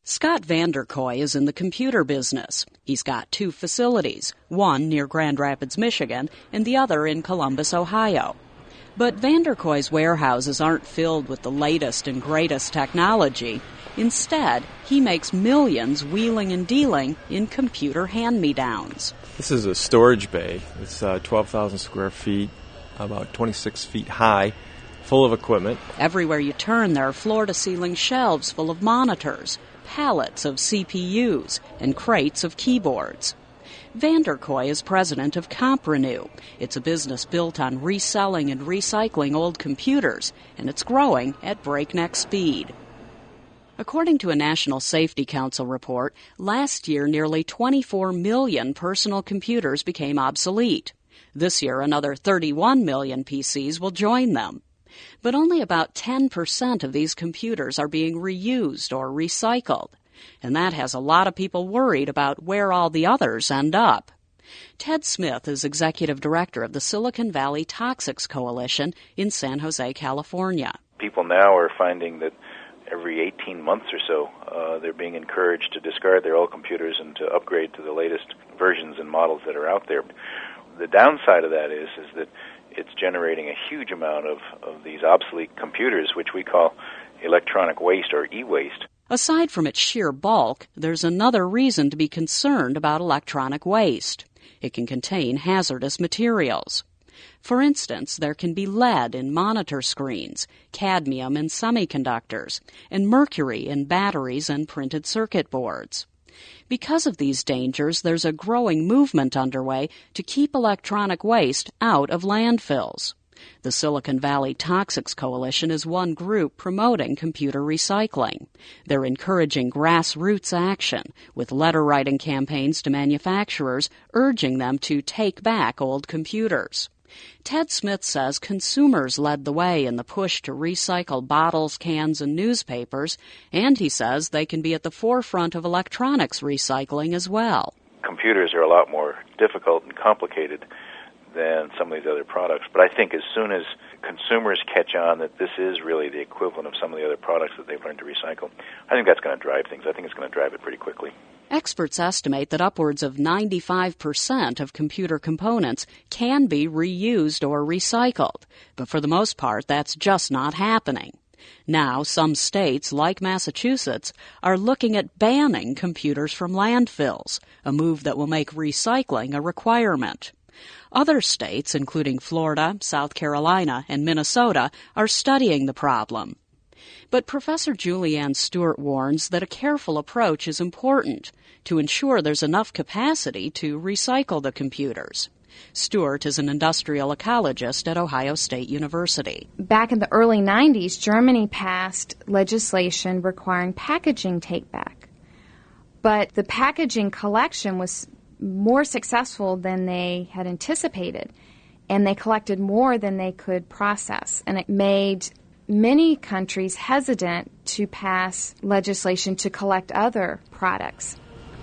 Scott Vanderkoy is in the computer business. He's got 2 facilities, one near Grand Rapids, Michigan, and the other in Columbus, Ohio. But Vanderkoy's warehouses aren't filled with the latest and greatest technology. Instead, he makes millions wheeling and dealing in computer hand-me-downs. This is a storage bay. It's 12,000 square feet, about 26 feet high, full of equipment. Everywhere you turn, there are floor-to-ceiling shelves full of monitors, pallets of CPUs, and crates of keyboards. Vanderkoy is president of CompRenew. It's a business built on reselling and recycling old computers, and it's growing at breakneck speed. According to a National Safety Council report, last year nearly 24 million personal computers became obsolete. This year, another 31 million PCs will join them. But only about 10% of these computers are being reused or recycled. And that has a lot of people worried about where all the others end up. Ted Smith is executive director of the Silicon Valley Toxics Coalition in San Jose, California. People now are finding that every 18 months or so, they're being encouraged to discard their old computers and to upgrade to the latest versions and models that are out there. The downside of that is that it's generating a huge amount of these obsolete computers, which we call electronic waste or e-waste. Aside from its sheer bulk, there's another reason to be concerned about electronic waste. It can contain hazardous materials. For instance, there can be lead in monitor screens, cadmium in semiconductors, and mercury in batteries and printed circuit boards. Because of these dangers, there's a growing movement underway to keep electronic waste out of landfills. The Silicon Valley Toxics Coalition is one group promoting computer recycling. They're encouraging grassroots action with letter-writing campaigns to manufacturers urging them to take back old computers. Ted Smith says consumers led the way in the push to recycle bottles, cans, and newspapers, and he says they can be at the forefront of electronics recycling as well. Computers are a lot more difficult and complicated than some of these other products, but I think as soon as consumers catch on that this is really the equivalent of some of the other products that they've learned to recycle, I think that's going to drive things. I think it's going to drive it pretty quickly. Experts estimate that upwards of 95% of computer components can be reused or recycled, but for the most part, that's just not happening. Now, some states, like Massachusetts, are looking at banning computers from landfills, a move that will make recycling a requirement. Other states, including Florida, South Carolina, and Minnesota, are studying the problem. But Professor Julianne Stewart warns that a careful approach is important to ensure there's enough capacity to recycle the computers. Stewart is an industrial ecologist at Ohio State University. Back in the early 90s, Germany passed legislation requiring packaging take-back. But the packaging collection was more successful than they had anticipated, and they collected more than they could process. And it made many countries hesitant to pass legislation to collect other products.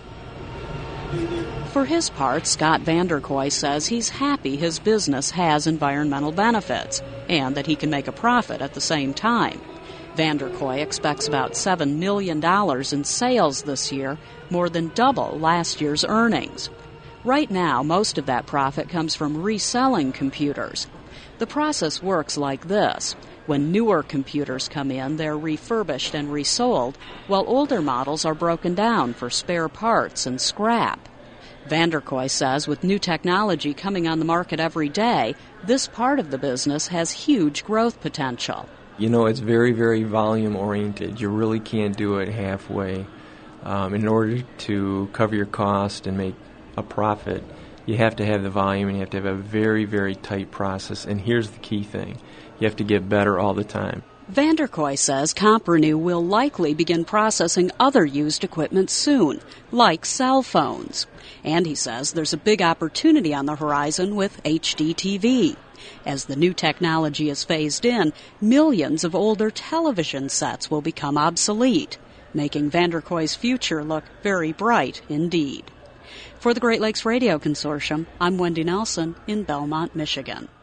For his part, Scott Vanderkoy says he's happy his business has environmental benefits and that he can make a profit at the same time. Vanderkoy expects about $7 million in sales this year, more than double last year's earnings. Right now, most of that profit comes from reselling computers. The process works like this. When newer computers come in, they're refurbished and resold, while older models are broken down for spare parts and scrap. Vanderkoy says with new technology coming on the market every day, this part of the business has huge growth potential. You know, it's very, very volume-oriented. You really can't do it halfway. In order to cover your cost and make a profit, you have to have the volume and you have to have a very, very tight process. And here's the key thing. You have to get better all the time. Vanderkoy says CompRenew will likely begin processing other used equipment soon, like cell phones. And he says there's a big opportunity on the horizon with HDTV. As the new technology is phased in, millions of older television sets will become obsolete, making Vanderkoy's future look very bright indeed. For the Great Lakes Radio Consortium, I'm Wendy Nelson in Belmont, Michigan.